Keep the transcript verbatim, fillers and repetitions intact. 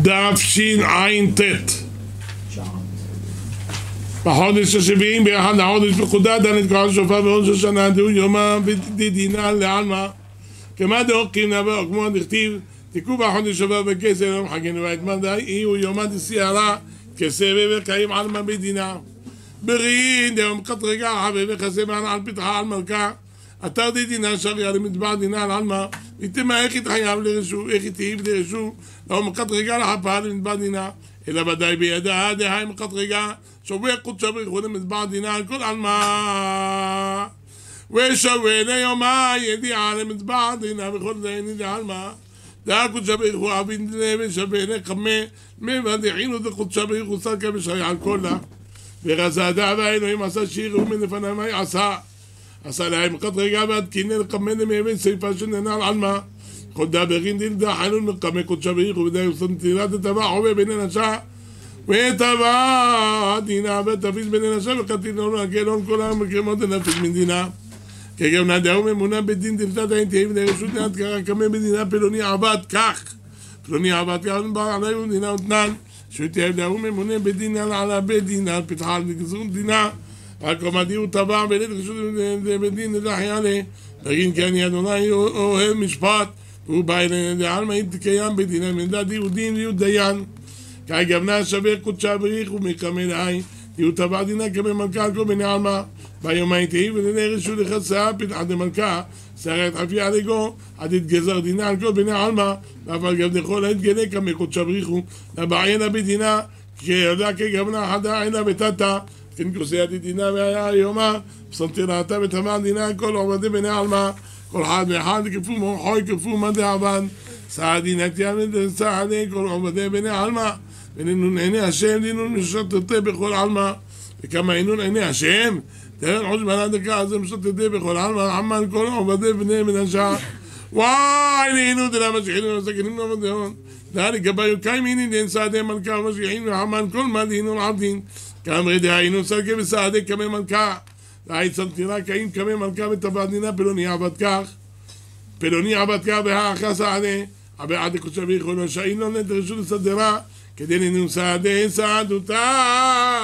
דף שע"ט. בחודש השביעים באחד לחודש פקודה דנת כהן שופר בראש השנה דהו יומא בדינה לעלמא כמה דאוקים נבוא כמו דכתיב תיקו בחודש שופר בכסר יום חגנו והתמדי יהיו יומא דסיירה כסבב וקיים עלמא בדינה ברין דאום קטרגה חבי וחסמן על פתחה על מלכה אתר דינה שריה למטבע דינה על עלמא ותמה איך יתחייב לרשו איך יתהיב לרשו דאום קטרגה לחפה למטבע דינה אלא ודאי בידה דהי מקטרגה שווה קודש בריחו למטבע דינה על כל עלמא ושווה ליומא ידיעה למטבע דינה וכל זה נדע עלמא דהי קודש בריחו עבין דינה ושווה לחמה מבדיחינו דקודש בריחו סרקה בשריע על כולה ורזה דעה והאלוהים עשה שירו מלפניו מה יעשה עשה להם מקטרגה ועד קינא לחמה למאבן סייפה שננה על עלמא כל דברין דיל דחלון מקמא קודש בריחו ודאי וסנטירת הטבע חובה בין אנשה וטבע דינה ותפיס בין אנשה וקטיל לנו הקלון כל העם מקרמות הנפש מדינה כגם נדעו ממונה בדין דלתת האינטיים לרשות להדקרה כמה מדינה פלוני עבד כך פלוני עבד כך בעלי ומדינה ותנן שתהדעו ממונה בדין על עלה בדין על פתחה על גזרות דינה רק עמדיהו טבע בלית רשות בדין נדחי עלי בגין כי אני אדוני אוהב משפט והוא בא אלינו דעלמא יתקיים בדינה מנדד יהודין ויהוד דיין כי גבנה שווה קודשה בריחו ומקמא דהי יהוד טבע דינה כמי מלכה על כל בני עלמא ביום הייתי ולני רשות לחסה פתחה דמלכה שרת חפי עליגו עד יתגזר דינה על כל בני עלמא ואפל גבנכו לה יתגלה כמי קודשה בריחו לבעיינה בדינה כי ידע כגבנה חדה עינה ותתה כן כוסיית דינה והיה יומה פסנתירתה ותמה דינה כל עובדי בני עלמא כל אחד ואחד כפו מוחוי כפו מדי עבד סעדי נתיין סעדי כל עובדי בני עלמא ונינון עיני השם דינון משתתה בכל עלמא וכמה עינון עיני השם תראה חוש בנה דקה אז משתתה בכל עלמא עמן כל עובדי בני מנשה וואי נהינו דלה משכינים ומסכנים למדהון דהלי גביו קיימיני דין סעדי מלכה ומשכינים ועמן כל מה דינון עבדין כאמרי דהיינו סלקה וסעדי כמי מלכה והי צנתירה קיים כמי מלכה וטבע דינה פלוני עבד כך פלוני עבד כך והאחר סעדי עבד קודשה בריחו לא שאין לו נדרשו לסדרה כדי לנון סעדי סעדותה